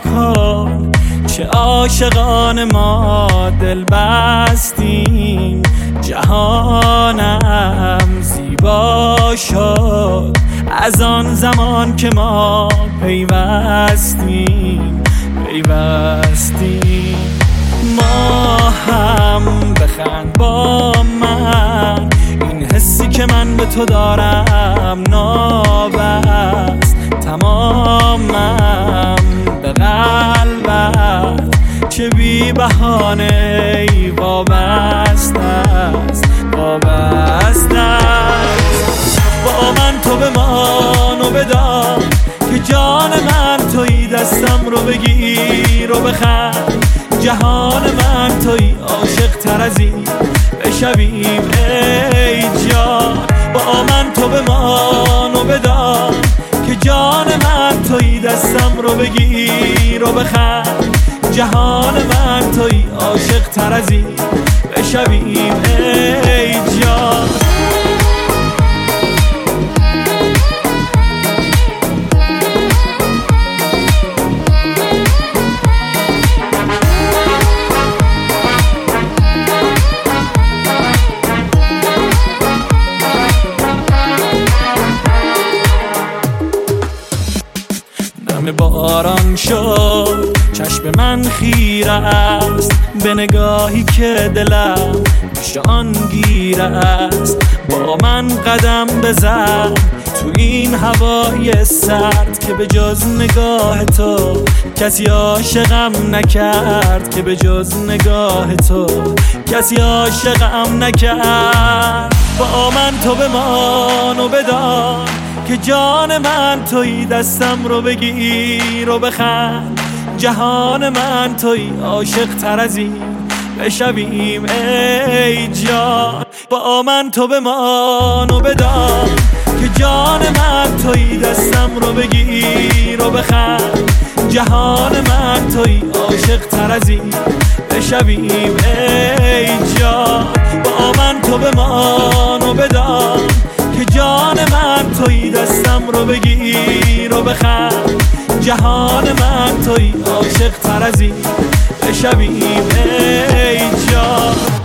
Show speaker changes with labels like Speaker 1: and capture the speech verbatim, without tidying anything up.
Speaker 1: کن چه عاشقان ما دل بستیم، جهانم زیبا شد از آن زمان که ما پیوستیم پیوستیم. ما هم بخند با من، این حسی که من به تو دارم نابست تمامم به قلبت، چه بی بهانه ای وابسته است وابسته است. با من تو بمان و بدان که جان من تویی، دستم رو بگیر و بخند، جهان من تویی، عاشق تر از این بشویم ای جان. با من تو بمان و بدان که جان من تویی، دستم رو بگیر و بخند، جهان من تویی، عاشق تر از این بشویم ای جان. باران شد چشم من خیره است به نگاهی که دلم شان گیره است. با من قدم بزن تو این هوای سرد که به جز نگاه تو کسی عاشقم نکرد، که به جز نگاه تو کسی عاشقم نکرد. با من تو بمان و بدان که جان من تویی، دستم رو بگیر و بخند، جهان من تویی، عاشق تر از این بشویم ای جان. با من تو بمان و بدان که جان من تویی، دستم رو بگیر و بخند، جهان من تویی، عاشق تر از این بشویم ای جان. با من تو بمان و بدان که جان من تویی، دستم رو بگیر و بخند، جهان من تویی، عاشق تر از این بشویم ای جان.